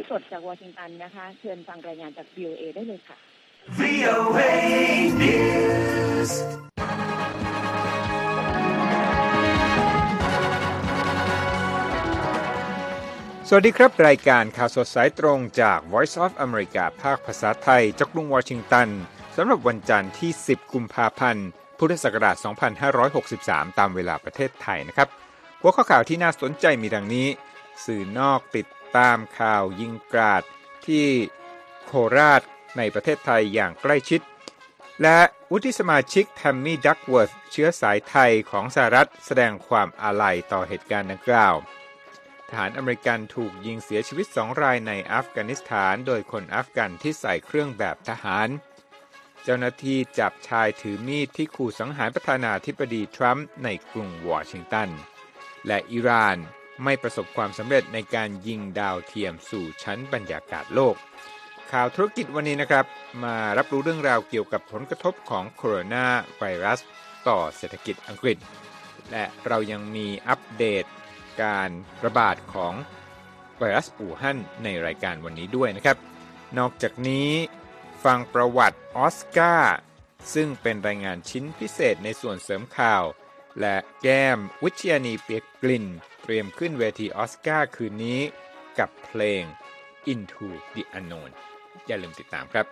สดจากวอชิงตันนะคะเชิญฟังรายงานจาก VOA ได้เลยค่ะ VOA News สวัสดีครับรายการข่าวสดสายตรงจาก Voice of America ภาคภาษาไทยจากกรุงวอชิงตันสำหรับวันจันทร์ที่10กุมภาพันธ์พุทธศักราช2563ตามเวลาประเทศไทยนะครับหัวข้อข่าวที่น่าสนใจมีดังนี้สื่อนอกติดตามข่าวยิงกราดที่โคราชในประเทศไทยอย่างใกล้ชิดและวุฒิสมาชิกแทมมี่ดักเวิร์ธเชื้อสายไทยของสหรัฐแสดงความอาลัยต่อเหตุการณ์ดังกล่าวทหารอเมริกันถูกยิงเสียชีวิต2รายในอัฟกานิสถานโดยคนอัฟกันที่ใส่เครื่องแบบทหารเจ้าหน้าที่จับชายถือมีดที่ขู่สังหารประธานาธิบดีทรัมป์ในกรุงวอชิงตันและอิหร่านไม่ประสบความสำเร็จในการยิงดาวเทียมสู่ชั้นบรรยากาศโลกข่าวธุรกิจวันนี้นะครับมารับรู้เรื่องราวเกี่ยวกับผลกระทบของโคโรนาไวรัสต่อเศรษฐกิจอังกฤษและเรายังมีอัปเดตการระบาดของไวรัสอู่ฮั่นในรายการวันนี้ด้วยนะครับนอกจากนี้ฟังประวัติออสการ์ซึ่งเป็นรายงานชิ้นพิเศษในส่วนเสริมข่าวและแก้มวิชญานีเปียกกลิ่นเตรียมขึ้นเวทีออสการ์คืนนี้กับเพลง Into the Unknown อย่าลืมติดตามครับ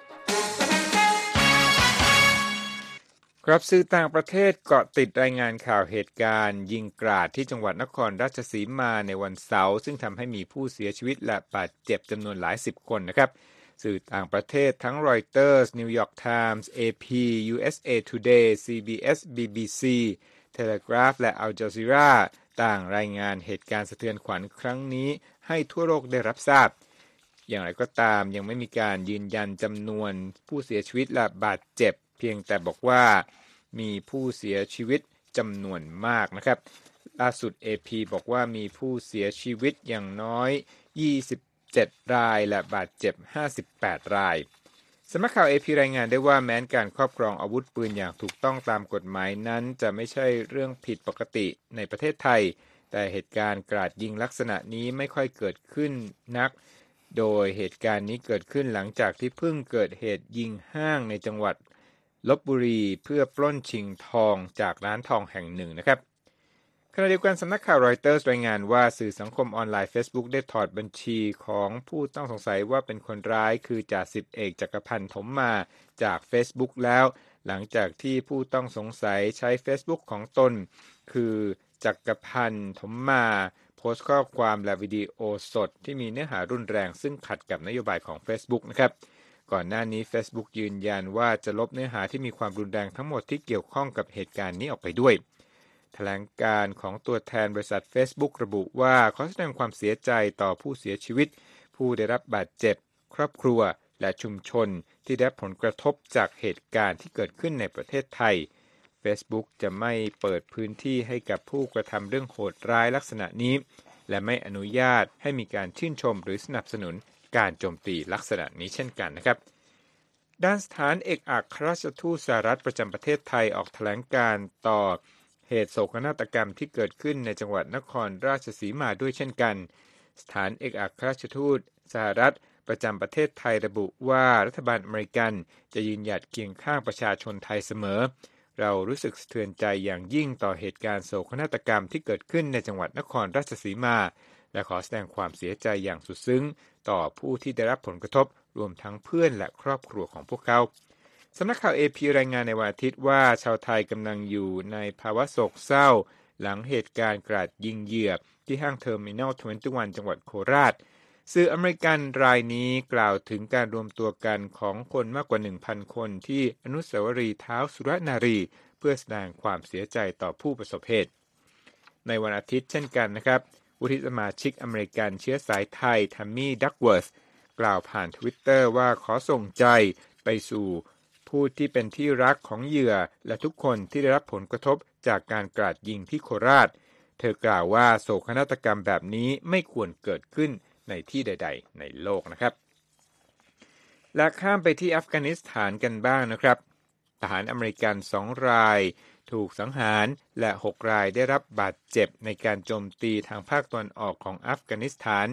ครับสื่อต่างประเทศเกาะติดรายงานข่าวเหตุการณ์ยิงกราดที่จังหวัดนครราชสีมาในวันเสาร์ซึ่งทำให้มีผู้เสียชีวิตและบาดเจ็บจำนวนหลายสิบคนนะครับสื่อต่างประเทศทั้ง Reuters New York Times AP USA Today CBS BBC Telegraph และ Al Jazeera ต่างรายงานเหตุการณ์สะเทือนขวัญครั้งนี้ให้ทั่วโลกได้รับทราบอย่างไรก็ตามยังไม่มีการยืนยันจำนวนผู้เสียชีวิตและบาดเจ็บเพียงแต่บอกว่ามีผู้เสียชีวิตจำนวนมากนะครับล่าสุด AP บอกว่ามีผู้เสียชีวิตอย่างน้อย27รายและบาดเจ็บ58รายสำนักข่าว AP รายงานได้ว่าแม้การครอบครองอาวุธปืนอย่างถูกต้องตามกฎหมายนั้นจะไม่ใช่เรื่องผิดปกติในประเทศไทยแต่เหตุการณ์กราดยิงลักษณะนี้ไม่ค่อยเกิดขึ้นนักโดยเหตุการณ์นี้เกิดขึ้นหลังจากที่เพิ่งเกิดเหตุยิงห้างในจังหวัดลพบุรีเพื่อปล้นชิงทองจากร้านทองแห่งหนึ่งนะครับขณะเดียวกันสำนักข่าว Reuters รายงานว่าสื่อสังคมออนไลน์ Facebook ได้ถอดบัญชีของผู้ต้องสงสัยว่าเป็นคนร้ายคือจ่าสิบเอกจักรพันธ์ถมมาจาก Facebook แล้วหลังจากที่ผู้ต้องสงสัยใช้ Facebook ของตนคือจักรพันธ์ถมมาโพสต์ข้อความและวิดีโอสดที่มีเนื้อหารุนแรงซึ่งขัดกับนโยบายของ Facebook นะครับก่อนหน้านี้ Facebook ยืนยันว่าจะลบเนื้อหาที่มีความรุนแรงทั้งหมดที่เกี่ยวข้องกับเหตุการณ์นี้ออกไปด้วยแถลงการของตัวแทนบริษัท Facebook ระบุว่าขอแสดงความเสียใจต่อผู้เสียชีวิตผู้ได้รับบาดเจ็บครอบครัวและชุมชนที่ได้รับผลกระทบจากเหตุการณ์ที่เกิดขึ้นในประเทศไทย Facebook จะไม่เปิดพื้นที่ให้กับผู้กระทำเรื่องโหดร้ายลักษณะนี้และไม่อนุญาตให้มีการชื่นชมหรือสนับสนุนการโจมตีลักษณะนี้เช่นกันนะครับด้านสถานเอกอัครราชทูตสหรัฐประจำประเทศไทยออกแถลงการต่อเหตุโศกนาฏกรรมที่เกิดขึ้นในจังหวัดนครราชสีมาด้วยเช่นกันสถานเอกอัครราชทูตสหรัฐประจำประเทศไทยระบุว่ารัฐบาลอเมริกันจะยืนหยัดเคียงข้างประชาชนไทยเสมอเรารู้สึกสะเทือนใจอย่างยิ่งต่อเหตุการณ์โศกนาฏกรรมที่เกิดขึ้นในจังหวัดนครราชสีมาและขอแสดงความเสียใจอย่างสุดซึ้งต่อผู้ที่ได้รับผลกระทบรวมทั้งเพื่อนและครอบครัวของพวกเขาสำนักข่าว AP รายงานในวันอาทิตย์ว่าชาวไทยกำลังอยู่ในภาวะโศกเศร้าหลังเหตุการณ์กราดยิงเหยื่อที่ห้างเทอร์มินัล21จังหวัดโคราชสื่ออเมริกันรายนี้กล่าวถึงการรวมตัวกันของคนมากกว่า 1,000 คนที่อนุสาวรีย์ท้าวสุรนารีเพื่อแสดงความเสียใจต่อผู้ประสบเหตุในวันอาทิตย์เช่นกันนะครับวุฒิสมาชิกอเมริกันเชื้อสายไทยแทมมี่ดักเวิร์ธกล่าวผ่าน Twitter ว่าขอส่งใจไปสู่ผู้ที่เป็นที่รักของเหยื่อและทุกคนที่ได้รับผลกระทบจากการกราดยิงที่โคราชเธอกล่าวว่าโศกนาฏกรรมแบบนี้ไม่ควรเกิดขึ้นในที่ใดๆในโลกนะครับและข้ามไปที่อัฟกานิสถานกันบ้างนะครับทหารอเมริกัน2รายถูกสังหารและ6รายได้รับบาดเจ็บในการโจมตีทางภาคตะวันออกของอัฟกานิสถาน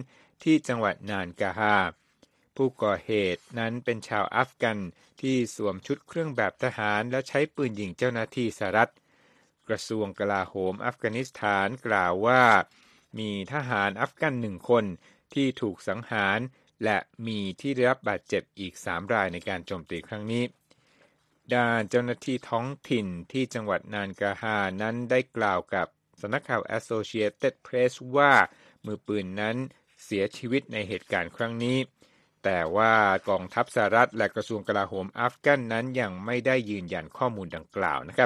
ที่จังหวัดนานกาฮาผู้ก่อเหตุนั้นเป็นชาวอัฟกันที่สวมชุดเครื่องแบบทหารและใช้ปืนยิงเจ้าหน้าที่สหรัฐกระทรวงกลาโหมอัฟกานิสถานกล่าวว่ามีทหารอัฟกัน1 คนที่ถูกสังหารและมีที่ได้รับบาดเจ็บอีก3 รายในการโจมตีครั้งนี้ด้านเจ้าหน้าที่ท้องถิ่นที่จังหวัดนานกาฮานั้นได้กล่าวกับสำนักข่าว Associated Press ว่ามือปืนนั้นเสียชีวิตในเหตุการณ์ครั้งนี้แต่ว่ากองทัพสหรัฐและกระทรวงกลาโหมอัฟกันนั้นยังไม่ได้ยืนยันข้อมูลดังกล่าวนะครับ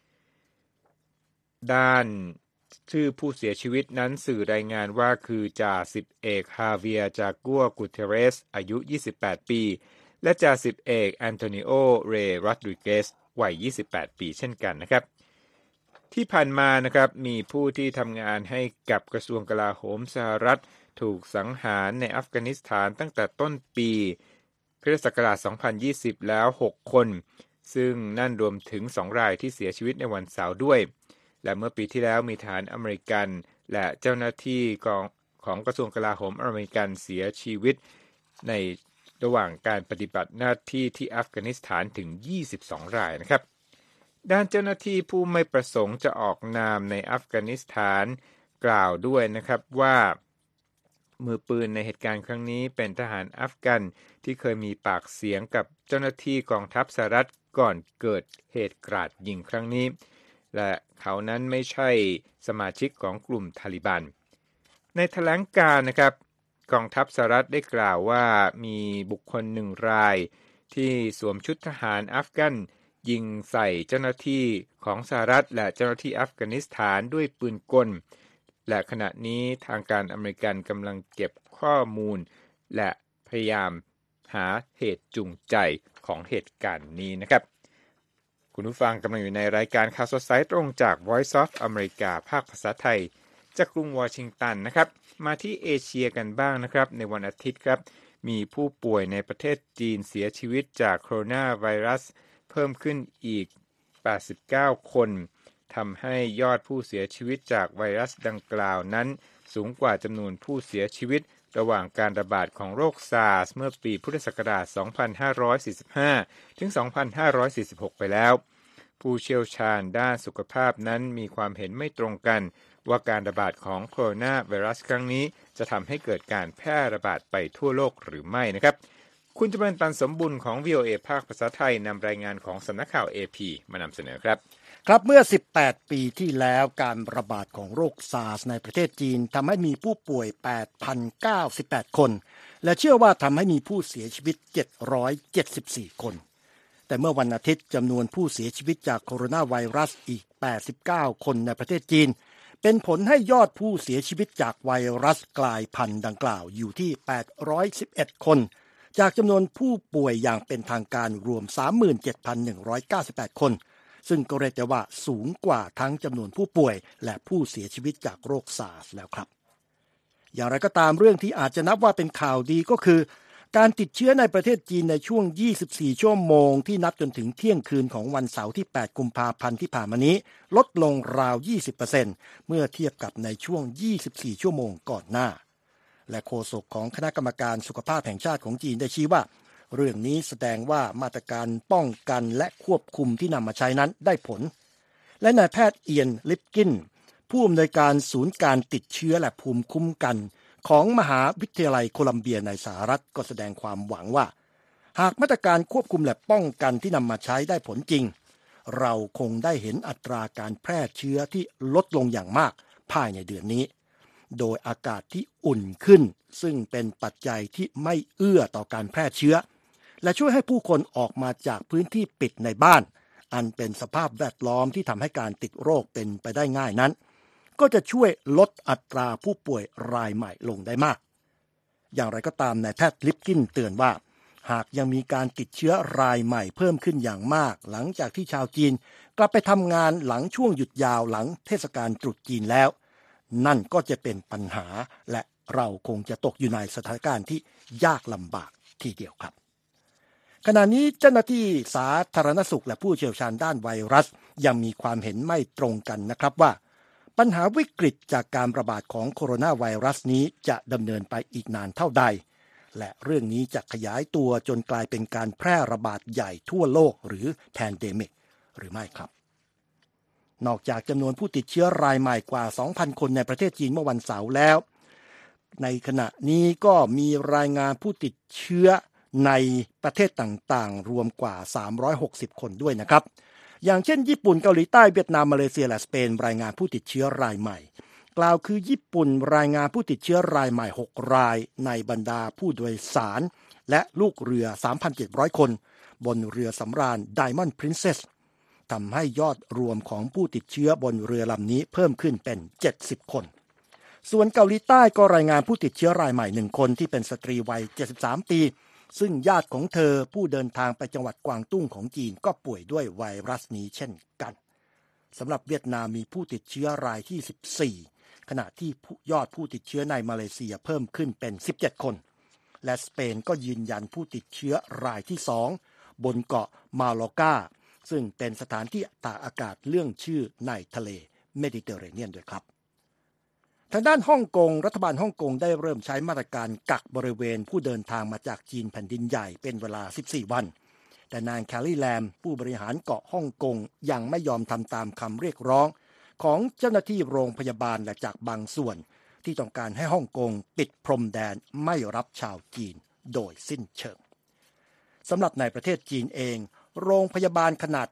ด้านชื่อผู้เสียชีวิตนั้นสื่อรายงานว่าคือจ่าสิบเอกฮาเวียจากัวกูเทเรสอายุ28 ปีและจ่าสิบเอกแอนโทนิโอเรย์โรดริเกสวัย28 ปีเช่นกันนะครับที่ผ่านมานะครับมีผู้ที่ทำงานให้กับกระทรวงกลาโหมสหรัฐถูกสังหารในอัฟกานิสถานตั้งแต่ต้นปีคริสต์ศักราช 2020 แล้ว 6 คนซึ่งนั่นรวมถึง 2 รายที่เสียชีวิตในวันเสาร์ด้วยและเมื่อปีที่แล้วมีทหารอเมริกันและเจ้าหน้าที่ของกระทรวงกลาโหมอเมริกันเสียชีวิตในระหว่างการปฏิบัติหน้าที่ที่อัฟกานิสถานถึง 22 รายนะครับด้านเจ้าหน้าที่ผู้ไม่ประสงค์จะออกนามในอัฟกานิสถานกล่าวด้วยนะครับว่ามือปืนในเหตุการณ์ครั้งนี้เป็นทหารอัฟกันที่เคยมีปากเสียงกับเจ้าหน้าที่กองทัพสหรัฐก่อนเกิดเหตุกราดยิงครั้งนี้และเขานั้นไม่ใช่สมาชิกของกลุ่มทาลิบันในแถลงการณ์นะครับกองทัพสหรัฐได้กล่าวว่ามีบุคคล1 รายที่สวมชุดทหารอัฟกันยิงใส่เจ้าหน้าที่ของสหรัฐและเจ้าหน้าที่อัฟกานิสถานด้วยปืนกลและขณะนี้ทางการอเมริกันกำลังเก็บข้อมูลและพยายามหาเหตุจูงใจของเหตุการณ์นี้นะครับคุณผู้ฟังกำลังอยู่ในรายการข่าวสดสายตรงจาก Voice of America ภาคภาษาไทยจากกรุงวอชิงตันนะครับมาที่เอเชียกันบ้างนะครับในวันอาทิตย์ครับมีผู้ป่วยในประเทศจีนเสียชีวิตจากโคโรนาไวรัสเพิ่มขึ้นอีก89 คนทำให้ยอดผู้เสียชีวิตจากไวรัสดังกล่าวนั้นสูงกว่าจำนวนผู้เสียชีวิตระหว่างการระบาดของโรคซาร์สเมื่อปีพุทธศักราช 2545 ถึง 2546 ไปแล้วผู้เชี่ยวชาญด้านสุขภาพนั้นมีความเห็นไม่ตรงกันว่าการระบาดของโคโรนาไวรัสครั้งนี้จะทำให้เกิดการแพร่ระบาดไปทั่วโลกหรือไม่นะครับคุณจำเป็นตันสมบุญของ VOA ภาคภาษาไทยนำรายงานของสำนักข่าว AP มานำเสนอครับครับเมื่อ18 ปีที่แล้วการระบาดของโรคซาร์สในประเทศจีนทำให้มีผู้ป่วย 8,098 คนและเชื่อว่าทำให้มีผู้เสียชีวิต774 คนแต่เมื่อวันอาทิตย์จำนวนผู้เสียชีวิตจากโคโรนาไวรัสอีก89 คนในประเทศจีนเป็นผลให้ยอดผู้เสียชีวิตจากไวรัสกลายพันธุ์ดังกล่าวอยู่ที่811 คนจากจำนวนผู้ป่วยอย่างเป็นทางการรวม 37,198 คนซึ่งก็เรียกได้ว่าสูงกว่าทั้งจำนวนผู้ป่วยและผู้เสียชีวิตจากโรคซาร์สแล้วครับอย่างไรก็ตามเรื่องที่อาจจะนับว่าเป็นข่าวดีก็คือการติดเชื้อในประเทศจีนในช่วง24 ชั่วโมงที่นับจนถึงเที่ยงคืนของวันเสาร์ที่8 กุมภาพันธ์ที่ผ่านมานี้ลดลงราว 20% เมื่อเทียบกับในช่วง24 ชั่วโมงก่อนหน้าและโฆษกของคณะกรรมการสุขภาพแห่งชาติของจีนได้ชี้ว่าเรื่องนี้แสดงว่ามาตรการป้องกันและควบคุมที่นำมาใช้นั้นได้ผลและนายแพทย์เอียนลิปกินผู้อำนวยการศูนย์การติดเชื้อและภูมิคุ้มกันของมหาวิทยาลัยโคลัมเบียในสหรัฐก็แสดงความหวังว่าหากมาตรการควบคุมและป้องกันที่นำมาใช้ได้ผลจริงเราคงได้เห็นอัตราการแพร่เชื้อที่ลดลงอย่างมากภายในเดือนนี้โดยอากาศที่อุ่นขึ้นซึ่งเป็นปัจจัยที่ไม่เอื้อต่อการแพร่เชื้อและช่วยให้ผู้คนออกมาจากพื้นที่ปิดในบ้านอันเป็นสภาพแวดล้อมที่ทำให้การติดโรคเป็นไปได้ง่ายนั้นก็จะช่วยลดอัตราผู้ป่วยรายใหม่ลงได้มากอย่างไรก็ตามนายแพทย์ลิปกินเตือนว่าหากยังมีการติดเชื้อรายใหม่เพิ่มขึ้นอย่างมากหลังจากที่ชาวจีนกลับไปทำงานหลังช่วงหยุดยาวหลังเทศกาลตรุษจีนแล้วนั่นก็จะเป็นปัญหาและเราคงจะตกอยู่ในสถานการณ์ที่ยากลำบากทีเดียวครับขณะนี้เจ้าหน้าที่สาธารณสุขและผู้เชี่ยวชาญด้านไวรัสยังมีความเห็นไม่ตรงกันนะครับว่าปัญหาวิกฤตจากการระบาดของโคโรนาไวรัสนี้จะดำเนินไปอีกนานเท่าใดและเรื่องนี้จะขยายตัวจนกลายเป็นการแพร่ระบาดใหญ่ทั่วโลกหรือแพนเดมิกหรือไม่ครับนอกจากจำนวนผู้ติดเชื้อรายใหม่กว่า 2,000 คนในประเทศจีนเมื่อวันเสาร์แล้วในขณะนี้ก็มีรายงานผู้ติดเชื้อในประเทศต่างๆรวมกว่า360คนด้วยนะครับอย่างเช่นญี่ปุ่นเกาหลีใต้เวียดนามมาเลเซียและสเปนรายงานผู้ติดเชื้อรายใหม่กล่าวคือญี่ปุ่นรายงานผู้ติดเชื้อรายใหม่6รายในบรรดาผู้โดยสารและลูกเรือ 3,700 คนบนเรือสำราญ Diamond Princess ทำให้ยอดรวมของผู้ติดเชื้อบนเรือลำนี้เพิ่มขึ้นเป็น70คนส่วนเกาหลีใต้ก็รายงานผู้ติดเชื้อรายใหม่1คนที่เป็นสตรีวัย73ปีซึ่งญาติของเธอผู้เดินทางไปจังหวัดกวางตุ้งของจีนก็ป่วยด้วยไวรัสนี้เช่นกันสำหรับเวียดนามมีผู้ติดเชื้อรายที่14ขณะที่ยอดผู้ติดเชื้อในมาเลเซียเพิ่มขึ้นเป็น17คนและสเปนก็ยืนยันผู้ติดเชื้อรายที่2บนเกาะมาลอกาซึ่งเป็นสถานที่ตากอากาศเรื่องชื่อในทะเลเมดิเตอร์เรเนียนด้วยครับทางด้านฮ่องกงรัฐบาลฮ่องกงได้เริ่มใช้มาตรการกักบริเวณผู้เดินทางมาจากจีนแผ่นดินใหญ่เป็นเวลา14วันแต่นางแคลรี่แลมผู้บริหารเกาะฮ่องกงยังไม่ยอมทำตามคำเรียกร้องของเจ้าหน้าที่โรงพยาบาลและจากบางส่วนที่ต้องการให้ฮ่องกงปิดพรมแดนไม่รับชาวจีนโดยสิ้นเชิงสำหรับในประเทศจีนเองโรงพยาบาลขนาด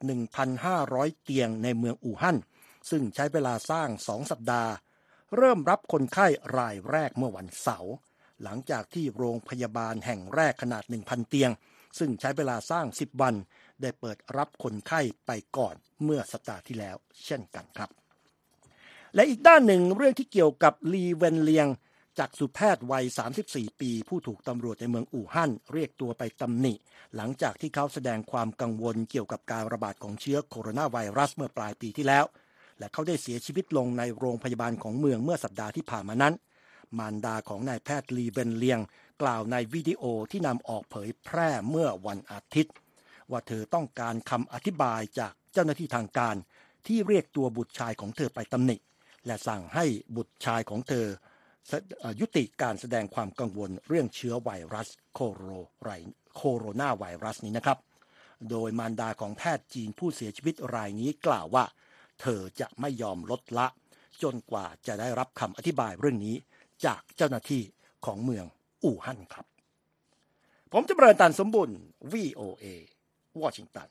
1,500 เตียงในเมืองอู่ฮั่นซึ่งใช้เวลาสร้าง2สัปดาห์เริ่มรับคนไข้รายแรกเมื่อวันเสาร์หลังจากที่โรงพยาบาลแห่งแรกขนาด 1,000 เตียงซึ่งใช้เวลาสร้าง10วันได้เปิดรับคนไข้ไปก่อนเมื่อสัปดาห์ที่แล้วเช่นกันครับและอีกด้านหนึ่งเรื่องที่เกี่ยวกับลีเวนเลียงจักษุแพทย์วัย34ปีผู้ถูกตำรวจในเมืองอู่ฮั่นเรียกตัวไปตำหนิหลังจากที่เขาแสดงความกังวลเกี่ยวกับการระบาดของเชื้อโคโรนาไวรัสเมื่อปลายปีที่แล้วและเขาได้เสียชีวิตลงในโรงพยาบาลของเมืองเมื่อสัปดาห์ที่ผ่านมานั้นมารดาของนายแพทย์ลีเวนเลียงกล่าวในวิดีโอที่นำออกเผยแพร่เมื่อวันอาทิตย์ว่าเธอต้องการคำอธิบายจากเจ้าหน้าที่ทางการที่เรียกตัวบุตรชายของเธอไปตำหนิและสั่งให้บุตรชายของเธอยุติการแสดงความกังวลเรื่องเชื้อไวรัสโคโรนาไวรัสนี้นะครับโดยมารดาของแพทย์จีนผู้เสียชีวิตรายนี้กล่าวว่าเธอจะไม่ยอมลดละจนกว่าจะได้รับคำอธิบายเรื่องนี้จากเจ้าหน้าที่ของเมืองอู่ฮั่นครับผมจำเริญตันสมบุญ VOA วอชิงตัน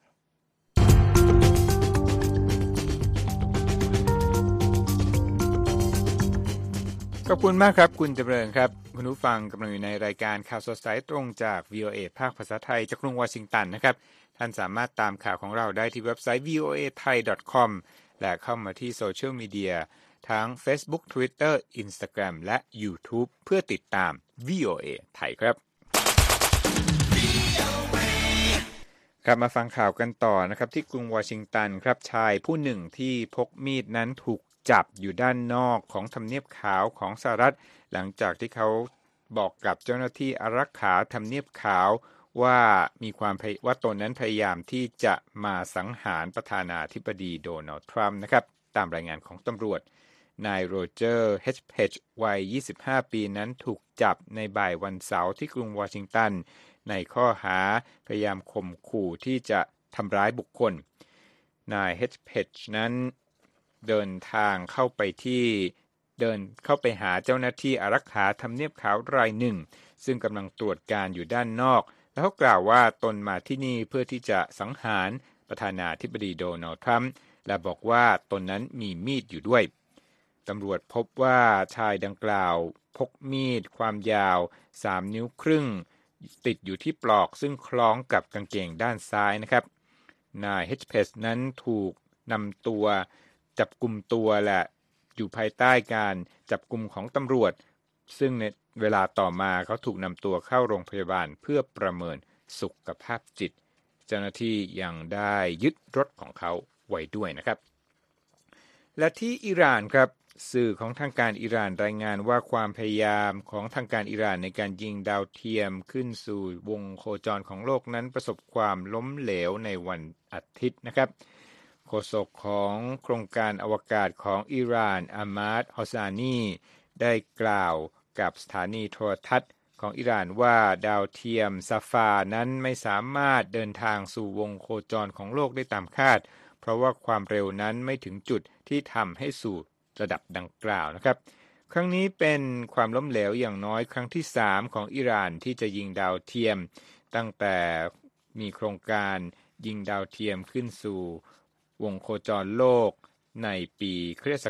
ขอบคุณมากครับคุณจำเริญครับคุณผู้ฟังกำลังอยู่ในรายการข่าวสดสายตรงจาก VOA ภาคภาษาไทยจากกรุงวอชิงตันนะครับท่านสามารถตามข่าวของเราได้ที่เว็บไซต์ voathai.com และเข้ามาที่โซเชียลมีเดียทั้ง Facebook Twitter Instagram และ YouTube เพื่อติดตาม VOA ไทยครับครับมาฟังข่าวกันต่อนะครับที่กรุงวอชิงตันครับชายผู้หนึ่งที่พกมีดนั้นถูกจับอยู่ด้านนอกของทำเนียบขาวของสหรัฐหลังจากที่เขาบอกกับเจ้าหน้าที่อารักขาทำเนียบขาวว่าตนนั้นพยายามที่จะมาสังหารประธานาธิบดีโดนัลด์ทรัมป์นะครับตามรายงานของตำรวจนายโรเจอร์เฮชเพจวัย25ปีนั้นถูกจับในบ่ายวันเสาร์ที่กรุงวอชิงตันในข้อหาพยายามข่มขู่ที่จะทำร้ายบุคคลนายเฮชเพจนั้นเดินเข้าไปหาเจ้าหน้าที่อารักขาทำเนียบขาวรายหนึ่งซึ่งกำลังตรวจการอยู่ด้านนอกแล้วเขากล่าวว่าตนมาที่นี่เพื่อที่จะสังหารประธานาธิบดีโดนัลด์ทรัมป์และบอกว่าตนนั้นมีมีดอยู่ด้วยตำรวจพบว่าชายดังกล่าวพกมีดความยาว3 นิ้วครึ่งติดอยู่ที่ปลอกซึ่งคล้องกับกางเกงด้านซ้ายนะครับนายเฮชเพสนั้นถูกนำตัวจับกุมตัวและอยู่ภายใต้การจับกุมของตำรวจซึ่งในเวลาต่อมาเขาถูกนำตัวเข้าโรงพยาบาลเพื่อประเมินสุขภาพจิตเจ้าหน้าที่ยังได้ยึดรถของเขาไว้ด้วยนะครับและที่อิหร่านครับสื่อของทางการอิหร่านรายงานว่าความพยายามของทางการอิหร่านในการยิงดาวเทียมขึ้นสู่วงโคจรของโลกนั้นประสบความล้มเหลวในวันอาทิตย์นะครับโฆษกของโครงการอวกาศของอิหร่านอามาด ฮอซานีได้กล่าวกับสถานีโทรทัศน์ของอิหร่านว่าดาวเทียมซาฟานั้นไม่สามารถเดินทางสู่วงโคจรของโลกได้ตามคาดเพราะว่าความเร็วนั้นไม่ถึงจุดที่ทำให้สู่ระดับดังกล่าวนะครับครั้งนี้เป็นความล้มเหลวอย่างน้อยครั้งที่3ของอิหร่านที่จะยิงดาวเทียมตั้งแต่มีโครงการยิงดาวเทียมขึ้นสู่วงโคจรโลกในปีค.ศ.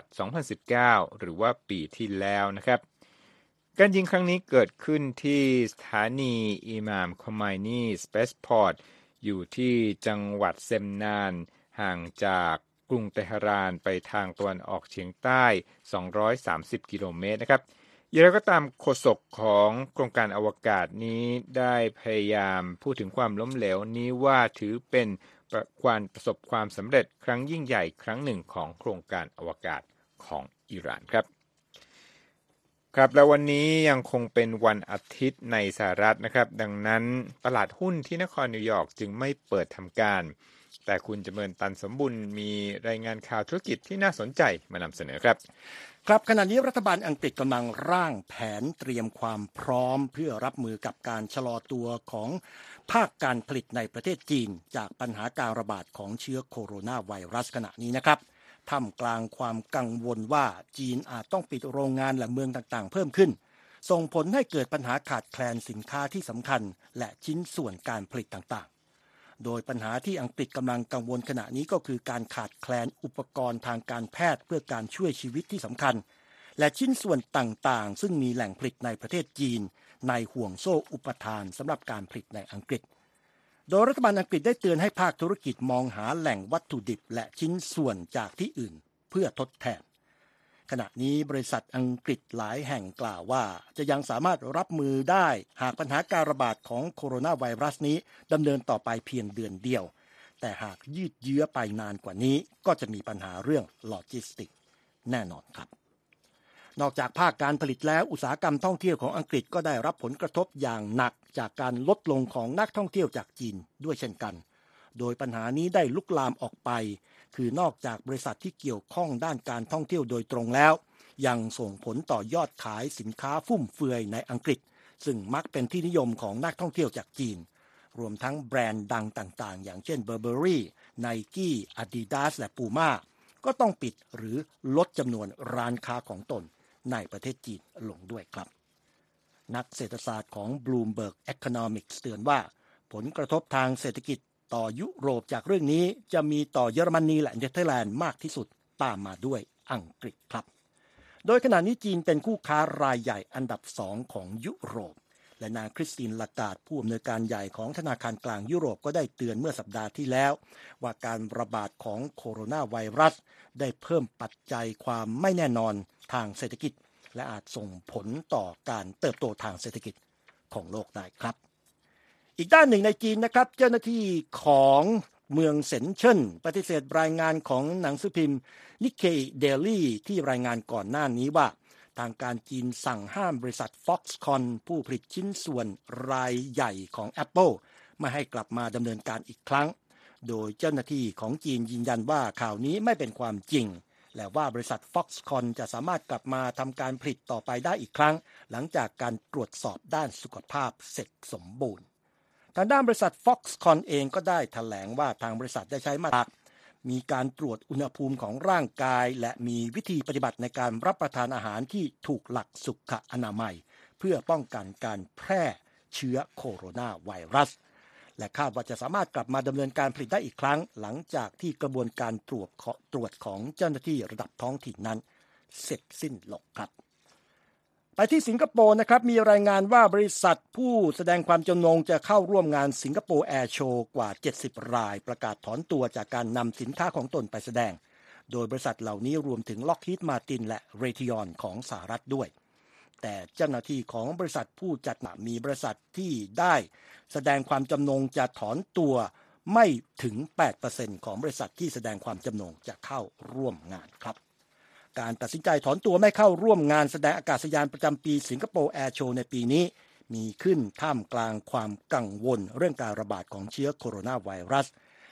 2019 หรือว่าปีที่แล้วนะครับการยิงครั้งนี้เกิดขึ้นที่สถานีอิหม่ามคอไมนีสเปซพอร์ตอยู่ที่จังหวัดเซมนานห่างจากกรุงเตหะรานไปทางตะวันออกเฉียงใต้230กิโลเมตรนะครับอย่างไรก็ตามโฆษกของโครงการอวกาศนี้ได้พยายามพูดถึงความล้มเหลวนี้ว่าถือเป็นการประสบความสำเร็จครั้งยิ่งใหญ่ครั้งหนึ่งของโครงการอวกาศของอิหร่านครับแล้ววันนี้ยังคงเป็นวันอาทิตย์ในสหรัฐนะครับดังนั้นตลาดหุ้นที่นครนิวยอร์กจึงไม่เปิดทำการแต่คุณจำเริญตันสมบุญมีรายงานข่าวธุรกิจที่น่าสนใจมานำเสนอครับขณะนี้รัฐบาลอังกฤษกำลังร่างแผนเตรียมความพร้อมเพื่อรับมือกับการชะลอตัวของภาคการผลิตในประเทศจีนจากปัญหาการระบาดของเชื้อโคโรนาไวรัสขณะนี้นะครับท่ามกลางความกังวลว่าจีนอาจต้องปิดโรงงานและเมืองต่างๆเพิ่มขึ้นส่งผลให้เกิดปัญหาขาดแคลนสินค้าที่สำคัญและชิ้นส่วนการผลิตต่างๆโดยปัญหาที่อังกฤษกำลังกังวลขณะนี้ก็คือการขาดแคลนอุปกรณ์ทางการแพทย์เพื่อการช่วยชีวิตที่สำคัญและชิ้นส่วนต่างๆซึ่งมีแหล่งผลิตในประเทศจีนในห่วงโซ่อุปทานสำหรับการผลิตในอังกฤษโดยรัฐบาลอังกฤษได้เตือนให้ภาคธุรกิจมองหาแหล่งวัตถุดิบและชิ้นส่วนจากที่อื่นเพื่อทดแทนขณะนี้บริษัทอังกฤษหลายแห่งกล่าวว่าจะยังสามารถรับมือได้หากปัญหาการระบาดของโคโรนาไวรัสนี้ดำเนินต่อไปเพียงเดือนเดียวแต่หากยืดเยื้อไปนานกว่านี้ก็จะมีปัญหาเรื่องโลจิสติกแน่นอนครับนอกจากภาคการผลิตแล้วอุตสาหกรรมท่องเที่ยวของอังกฤษก็ได้รับผลกระทบอย่างหนักจากการลดลงของนักท่องเที่ยวจากจีนด้วยเช่นกันโดยปัญหานี้ได้ลุกลามออกไปคือนอกจากบริษัทที่เกี่ยวข้องด้านการท่องเที่ยวโดยตรงแล้วยังส่งผลต่อยอดขายสินค้าฟุ่มเฟือยในอังกฤษซึ่งมักเป็นที่นิยมของนักท่องเที่ยวจากจีนรวมทั้งแบรนด์ดังต่างๆอย่างเช่น Burberry, Nike, Adidas และ Puma ก็ต้องปิดหรือลดจำนวนร้านค้าของตนในประเทศจีนลงด้วยครับนักเศรษฐศาสตร์ของ Bloomberg Economics เตือนว่าผลกระทบทางเศรษฐกิจต่อยุโรปจากเรื่องนี้จะมีต่อเยอรมนีและเนเธอร์แลนด์มากที่สุดตามมาด้วยอังกฤษครับโดยขณะนี้จีนเป็นคู่ค้ารายใหญ่อันดับ2ของยุโรปและนางคริสติน ลาการ์ดผู้อำนวยการใหญ่ของธนาคารกลางยุโรปก็ได้เตือนเมื่อสัปดาห์ที่แล้วว่าการระบาดของโคโรนาไวรัสได้เพิ่มปัจจัยความไม่แน่นอนทางเศรษฐกิจและอาจส่งผลต่อการเติบโตทางเศรษฐกิจของโลกได้ครับอีกด้านหนึ่งในจีนนะครับเจ้าหน้าที่ของเมืองเซินเจิ้นปฏิเสธรายงานของหนังสือพิมพ์นิกเคอิเดลี่ที่รายงานก่อนหน้านี้ว่าทางการจีนสั่งห้ามบริษัท Foxconn ผู้ผลิตชิ้นส่วนรายใหญ่ของ Apple ไม่ให้กลับมาดำเนินการอีกครั้งโดยเจ้าหน้าที่ของจีนยืนยันว่าข่าวนี้ไม่เป็นความจริงและว่าบริษัท Foxconn จะสามารถกลับมาทำการผลิตต่อไปได้อีกครั้งหลังจากการตรวจสอบด้านสุขภาพเสร็จสมบูรณ์ทางด้านบริษัท Foxconn เองก็ได้แถลงว่าทางบริษัทได้ใช้มาตรการมีการตรวจอุณหภูมิของร่างกายและมีวิธีปฏิบัติในการรับประทานอาหารที่ถูกหลักสุขอนามัยเพื่อป้องกันการแพร่เชื้อโคโรนาไวรัสและคาดว่าจะสามารถกลับมาดำเนินการผลิตได้อีกครั้งหลังจากที่กระบวนการตรวจของเจ้าหน้าที่ระดับท้องถิ่นนั้นเสร็จสิ้นลงครับไปที่สิงคโปร์นะครับมีรายงานว่าบริษัทผู้แสดงความจำนงจะเข้าร่วมงานสิงคโปร์แอร์โชว์กว่า70รายประกาศถอนตัวจากการนำสินค้าของตนไปแสดงโดยบริษัทเหล่านี้รวมถึง Lockheed Martin และ Raytheon ของสหรัฐด้วยแต่เจ้าหน้าที่ของบริษัทผู้จัดมีบริษัทที่ได้แสดงความจำนงจะถอนตัวไม่ถึง 8% ของบริษัทที่แสดงความจำนงจะเข้าร่วมงานครับการตัดสินใจถอนตัวไม่เข้าร่วมงานแสดงอากาศยานประจำปีสิงคโปร์แอร์โชว์ในปีนี้มีขึ้นท่ามกลางความกังวลเรื่องการระบาดของเชื้อโคโรนาไวรัส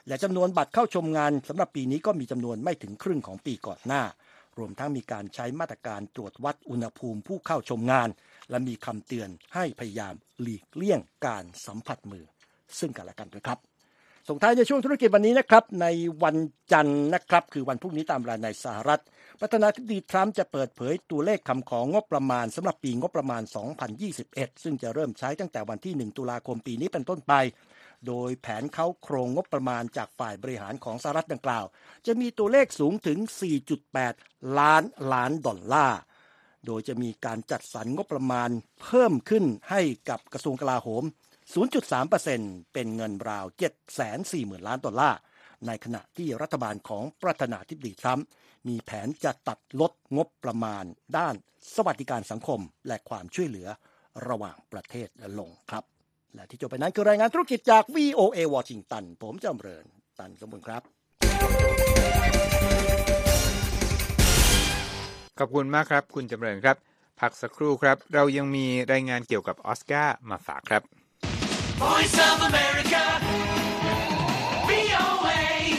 และจำนวนบัตรเข้าชมงานสำหรับปีนี้ก็มีจำนวนไม่ถึงครึ่งของปีก่อนหน้ารวมทั้งมีการใช้มาตรการตรวจวัดอุณหภูมิผู้เข้าชมงานและมีคำเตือนให้พยายามหลีกเลี่ยงการสัมผัสมือซึ่งกันและกันด้วยครับส่งท้ายในช่วงธุรกิจวันนี้นะครับในวันจันทร์นะครับคือวันพรุ่งนี้ตามเวลาในสหรัฐประธานาธิบดีทรัมป์จะเปิดเผยตัวเลขคำของงบประมาณสำหรับปีงบประมาณ 2021 ซึ่งจะเริ่มใช้ตั้งแต่วันที่ 1 ตุลาคมปีนี้เป็นต้นไปโดยแผนเข้าโครงงบประมาณจากฝ่ายบริหารของสหรัฐดังกล่าวจะมีตัวเลขสูงถึง 4.8 ล้านดอลลาร์โดยจะมีการจัดสรรงบประมาณเพิ่มขึ้นให้กับกระทรวงกลาโหม 0.3% เป็นเงินราว 740,000 ล้านดอลลาร์ในขณะที่รัฐบาลของประธานาธิบดีทรัมป์มีแผนจะตัดลดงบประมาณด้านสวัสดิการสังคมและความช่วยเหลือระหว่างประเทศลงครับและที่จบไปนั้นคือรายงานธุรกิจจาก VOA วอชิงตันผมจำเริญตันสมบูรณ์ครับขอบคุณมากครับคุณจำเริญครับพักสักครู่ครับเรายังมีรายงานเกี่ยวกับออสการ์มาฝากครับ Voice of America VOA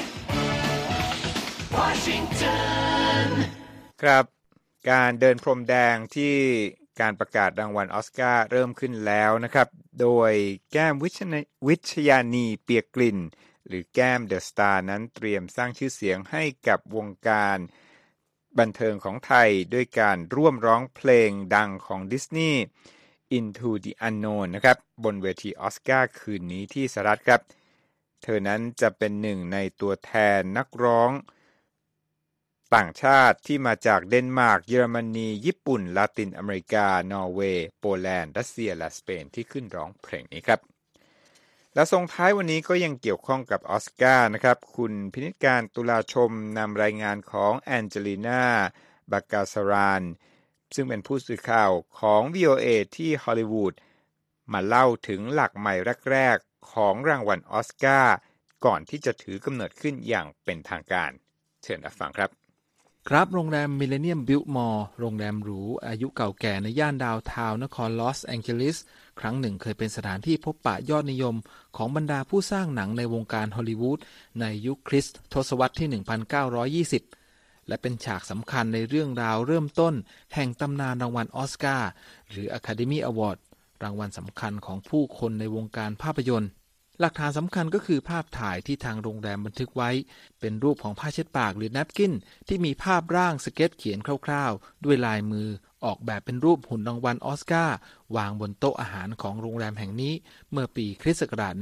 Washington ครับการเดินพรมแดงที่การประกาศรางวัลออสการ์เริ่มขึ้นแล้วนะครับโดยแก้มวิชญานีเปียกกลิ่นหรือแก้มเดอะสตาร์นั้นเตรียมสร้างชื่อเสียงให้กับวงการบันเทิงของไทยด้วยการร่วมร้องเพลงดังของดิสนีย์ Into the Unknown นะครับบนเวทีออสการ์คืนนี้ที่สหรัฐครับเธอนั้นจะเป็นหนึ่งในตัวแทนนักร้องต่างชาติที่มาจากเดนมาร์กเยอรมนีญี่ปุ่นลาตินอเมริกานอร์เวย์โปแลนด์รัสเซียและสเปนที่ขึ้นร้องเพลงนี้ครับและส่งท้ายวันนี้ก็ยังเกี่ยวข้องกับออสการ์นะครับคุณพินิจการตุลาชมนำรายงานของแองเจลิน่าบากาซารานซึ่งเป็นผู้สื่อข่าวของ VOA ที่ฮอลลีวูดมาเล่าถึงหลักใหม่แรกๆของรางวัลออสการ์ก่อนที่จะถือกำเนิดขึ้นอย่างเป็นทางการเชิญรับฟังครับครับโรงแรมมิลเลนเนียมบิลมอร์โรงแรมหรูอายุเก่าแก่ในย่านดาวน์ทาวน์นครลอสแองเจลิสครั้งหนึ่งเคยเป็นสถานที่พบปะยอดนิยมของบรรดาผู้สร้างหนังในวงการฮอลลีวูดในยุคคริสต์ทศวรรษที่ 1920 และเป็นฉากสำคัญในเรื่องราวเริ่มต้นแห่งตำนานรางวัลออสการ์หรือ Academy Award รางวัลสำคัญของผู้คนในวงการภาพยนตร์หลักฐานสำคัญก็คือภาพถ่ายที่ทางโรงแรมบันทึกไว้เป็นรูปของผ้าเช็ดปากหรือแนปกินที่มีภาพร่างสเก็ตเขียนคร่าวๆด้วยลายมือออกแบบเป็นรูปหุ่นรางวัลออสการ์วางบนโต๊ะอาหารของโรงแรมแห่งนี้เมื่อปีคริสต์ศักราช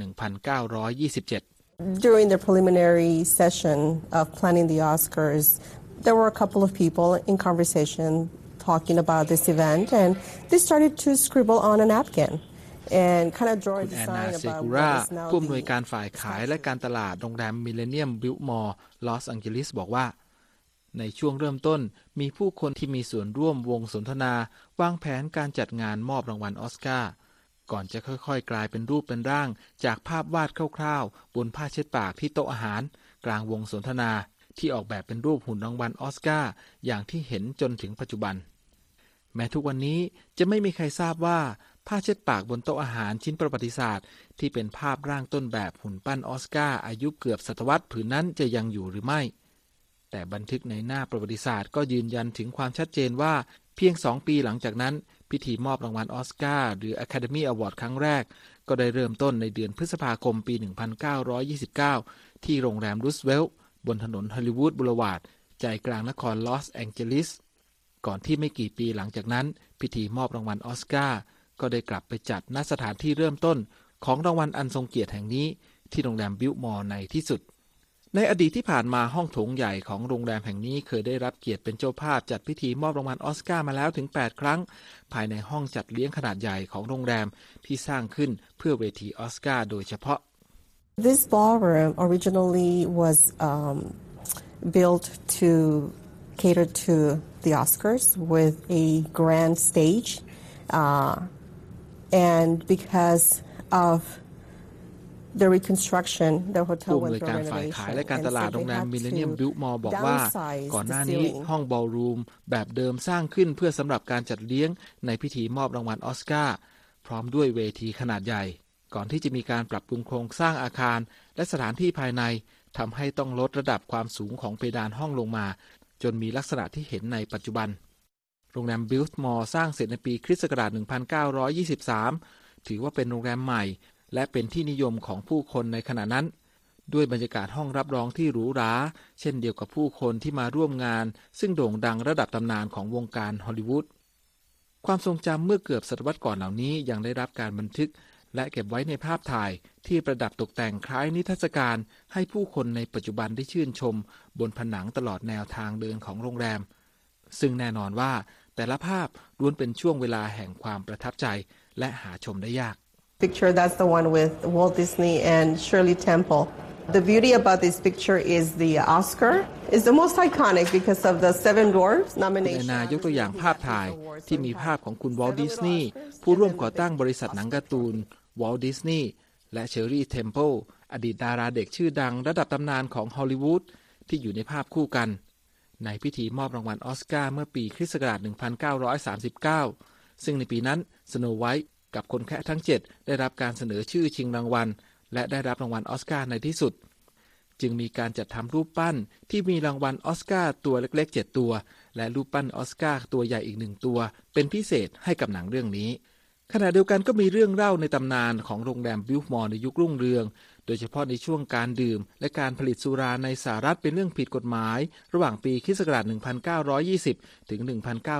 1927 During the preliminary session of planning the Oscars, there were a couple of people in conversation talking about this event, and they started to scribble on a napkin.And kind of draw a design about what is now ผู้อำนวยการฝ่ายขายและการตลาดโรงแรมมิลเลนเนียมบิลมอร์ลอสแองเจลิสบอกว่าในช่วงเริ่มต้นมีผู้คนที่มีส่วนร่วมวงสนทนาวางแผนการจัดงานมอบรางวัลออสการ์ก่อนจะค่อยๆกลายเป็นรูปเป็นร่างจากภาพวาดคร่าวๆบนผ้าเช็ดปากที่โต๊ะอาหารกลางวงสนทนาที่ออกแบบเป็นรูปหุ่นรางวัลออสการ์อย่างที่เห็นจนถึงปัจจุบันแม้ทุกวันนี้จะไม่มีใครทราบว่าผ้าเช็ดปากบนโต๊ะอาหารชิ้นประวัติศาสตร์ที่เป็นภาพร่างต้นแบบหุ่นปั้นออสการ์อายุเกือบศตวรรษผืนนั้นจะยังอยู่หรือไม่แต่บันทึกในหน้าประวัติศาสตร์ก็ยืนยันถึงความชัดเจนว่าเพียง2 ปีหลังจากนั้นพิธีมอบรางวัลออสการ์หรือ Academy Award ครั้งแรกก็ได้เริ่มต้นในเดือนพฤษภาคมปี 1929 ที่โรงแรมรูสเวลต์บนถนนฮอลลีวูดบูเลวาร์ดใจกลางนครลอสแองเจลิสก่อนที่ไม่กี่ปีหลังจากนั้นพิธีมอบรางวัลออสการ์ก็ได้กลับไปจัดณสถานที่เริ่มต้นของรางวัลอันทรงเกียรติแห่งนี้ที่โรงแรมบิลมอร์ในที่สุดในอดีตที่ผ่านมาห้องโถงใหญ่ของโรงแรมแห่งนี้เคยได้รับเกียรติเป็นเจ้าภาพจัดพิธีมอบรางวัลออสการ์มาแล้วถึง8 ครั้งภายในห้องจัดเลี้ยงขนาดใหญ่ของโรงแรมที่สร้างขึ้นเพื่อเวทีออสการ์โดยเฉพาะ This ballroom originally was built to cater to the Oscars with a grand stage.And because of the reconstruction, the hotel went through renovation. ผู้อำนวยการฝ่ายขายและการตลาดโรงแรมมิลเลนเนียมบิลมอร์บอกว่าก่อนหน้านี้ห้องบอลรูมแบบเดิมสร้างขึ้นเพื่อสำหรับการจัดเลี้ยงในพิธีมอบรางวัลออสการ์พร้อมด้วยเวทีขนาดใหญ่ก่อนที่จะมีการปรับปรุงโครงสร้างอาคารและสถานที่ภายในทำให้ต้องลดระดับความสูงของเพดานห้องลงมาจนมีลักษณะที่เห็นในปัจจุบันโรงแรม Biltmore สร้างเสร็จในปีคริสต์ศักราช 1923 ถือว่าเป็นโรงแรมใหม่และเป็นที่นิยมของผู้คนในขณะนั้นด้วยบรรยากาศห้องรับรองที่หรูหราเช่นเดียวกับผู้คนที่มาร่วมงานซึ่งโด่งดังระดับตำนานของวงการฮอลลีวูดความทรงจำเมื่อเกือบศตวรรษก่อนเหล่านี้ยังได้รับการบันทึกและเก็บไว้ในภาพถ่ายที่ประดับตกแต่งคล้ายนิทรรศการให้ผู้คนในปัจจุบันได้ชื่นชมบนผนังตลอดแนวทางเดินของโรงแรมซึ่งแน่นอนว่าแต่ละภาพล้วนเป็นช่วงเวลาแห่งความประทับใจและหาชมได้ยาก Picture, that's the one with Walt Disney and Shirley Temple. The beauty about this picture is the Oscar is the most iconic because of the Seven Dwarfs คุณ nomination. แอนนายกตัวอย่างภาพถ่ายที่มีภาพของคุณวอลต์ดิสนีย์ผู้ร่วมก่อตั้งบริษัทหนังการ์ตูนวอลต์ดิสนีย์และเชอร์รี่เทมเพิลอดีตดาราเด็กชื่อดังระดับตำนานของฮอลลีวูดที่อยู่ในภาพคู่กันในพิธีมอบรางวัลออสการ์เมื่อปีคริสต์ศักราช 1939 ซึ่งในปีนั้นสโนไวท์กับคนแคะทั้ง7ได้รับการเสนอชื่อชิงรางวัลและได้รับรางวัลออสการ์ในที่สุดจึงมีการจัดทำรูปปั้นที่มีรางวัลออสการ์ตัวเล็กๆ7ตัวและรูปปั้นออสการ์ตัวใหญ่อีก1ตัวเป็นพิเศษให้กับหนังเรื่องนี้ขณะเดียวกันก็มีเรื่องเล่าในตำนานของโรงแรมบิลมอร์ในยุครุ่งเรืองโดยเฉพาะในช่วงการดื่มและการผลิตสุราในสหรัฐเป็นเรื่องผิดกฎหมายระหว่างปีค.ศ. 1920 ถึง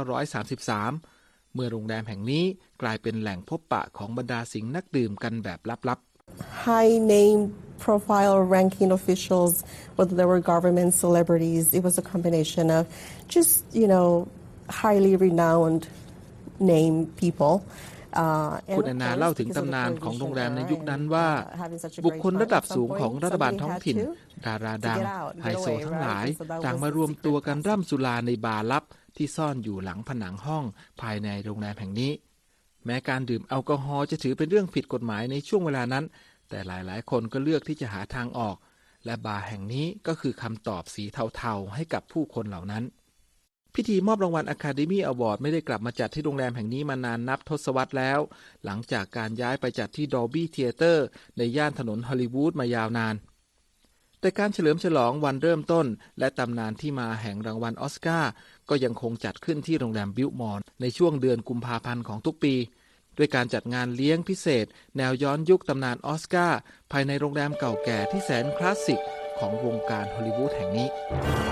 1933 เมื่อโรงแรมแห่งนี้กลายเป็นแหล่งพบปะของบรรดาสิงห์นักดื่มกันแบบลับๆ High-name profile ranking officials, whether they were government celebrities, it was a combination of just, highly renowned name people. คุณแอนนาเล่าถึงตำนานของโรงแรมในยุคนั้นว่าบุคคลระดับสูงของรัฐบาลท้องถิ่นดาราดังไฮโซทั้งหลายต่างมารวมตัวกันร่ำสุราในบาร์ลับที่ซ่อนอยู่หลังผนังห้องภายในโรงแรมแห่งนี้แม้การดื่มแอลกอฮอล์จะถือเป็นเรื่องผิดกฎหมายในช่วงเวลานั้นแต่หลายๆคนก็เลือกที่จะหาทางออกและบาร์แห่งนี้ก็คือคำตอบสีเทาๆให้กับผู้คนเหล่านั้นพิธีมอบรางวัล Academy Award ไม่ได้กลับมาจัดที่โรงแรมแห่งนี้มานานนับทศวรรษแล้วหลังจากการย้ายไปจัดที่ Dolby Theatre ในย่านถนนฮอลลีวูดมายาวนานแต่การเฉลิมฉลองวันเริ่มต้นและตำนานที่มาแห่งรางวัลออสการ์ก็ยังคงจัดขึ้นที่โรงแรมบิลมอร์ในช่วงเดือนกุมภาพันธ์ของทุกปีด้วยการจัดงานเลี้ยงพิเศษแนวย้อนยุคตำนานออสการ์ภายในโรงแรมเก่าแก่ที่แสนคลาสสิกของวงการฮอลลีวูดแห่งนี้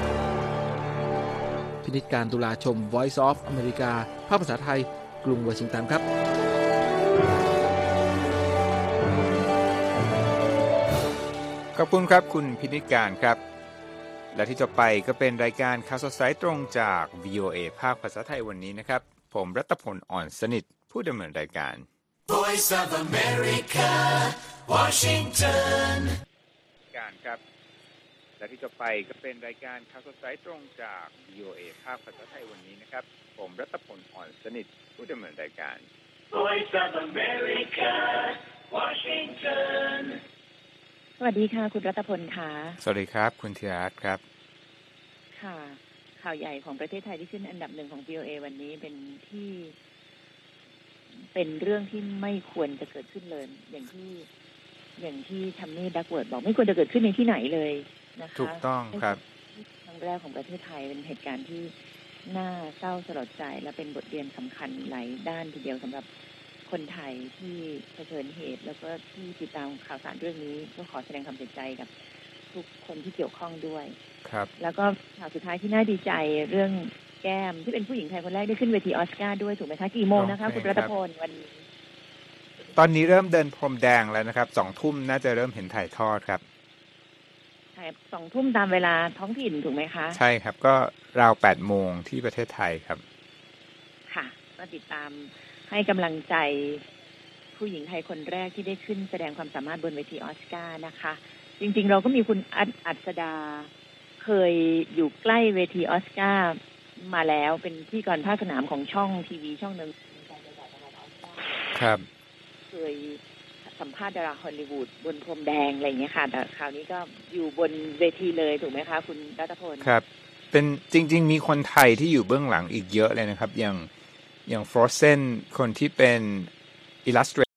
พินิจการตุลาชม Voice of America ภาคภาษาไทยกรุงวอชิงตันครับขอบคุณครับคุณพินิจการครับและที่จะไปก็เป็นรายการข่าวสดสายตรงจาก VOA ภาคภาษาไทยวันนี้นะครับผมรัตพลอ่อนสนิทผู้ดำเนินรายการ Voice of America, Washington. การครับและที่จะไปก็เป็นรายการข่าวสดสายตรงจาก VOA ภาคภาษาไทยวันนี้นะครับผมรัตพลอ่อนสนิทผู้ดำเนินรายการ Voice of America, Washington. สวัสดีค่ะคุณรัตพลค่ะสวัสดีครับคุณธีรัตน์ครับค่ะข่าวใหญ่ของประเทศไทยที่ขึ้นอันดับ1ของ VOA วันนี้เป็นเรื่องที่ไม่ควรจะเกิดขึ้นเลยอย่างที่ทัมมี่ดักเวิร์ดบอกไม่ควรจะเกิดขึ้นในที่ไหนเลยนะคะถูกต้องครับครั้งแรกของประเทศไทยเป็นเหตุการณ์ที่น่าเศร้าสลดใจและเป็นบทเรียนสำคัญหลายด้านทีเดียวสำหรับคนไทยที่เผชิญเหตุแล้วก็ที่ติดตามข่าวสารเรื่องนี้ก็ขอแสดงความเสียใจกับทุกคนที่เกี่ยวข้องด้วยครับแล้วก็ข่าวสุดท้ายที่น่าดีใจเรื่องแก้มที่เป็นผู้หญิงไทยคนแรกได้ขึ้นเวทีออสการ์ด้วยถูกไหมคะกี่โมงนะคะคุณรัตพลวันนี้ตอนนี้เริ่มเดินพรมแดงแล้วนะครับ 20:00 นน่าจะเริ่มเห็นถ่ายทอดครับถ่าย 20:00 นตามเวลาท้องถิ่นถูกไหมคะใช่ครับก็ราว 8:00 นที่ประเทศไทยครับค่ะก็ติดตามให้กำลังใจผู้หญิงไทยคนแรกที่ได้ขึ้นแสดงความสามารถบนเวทีออสการ์นะคะจริงๆเราก็มีคุณอัศดาเคยอยู่ใกล้เวทีออสการ์มาแล้วเป็นพิธีกรภาคสนามของช่องทีวีช่องนึงครับเคยสัมภาษณ์ดาราฮอลลีวูดบนพรมแดงอะไรอย่างเงี้ยค่ะแต่คราวนี้ก็อยู่บนเวทีเลยถูกไหมคะคุณรัตพลครับเป็นจริงๆมีคนไทยที่อยู่เบื้องหลังอีกเยอะเลยนะครับอย่าง Frozen คนที่เป็น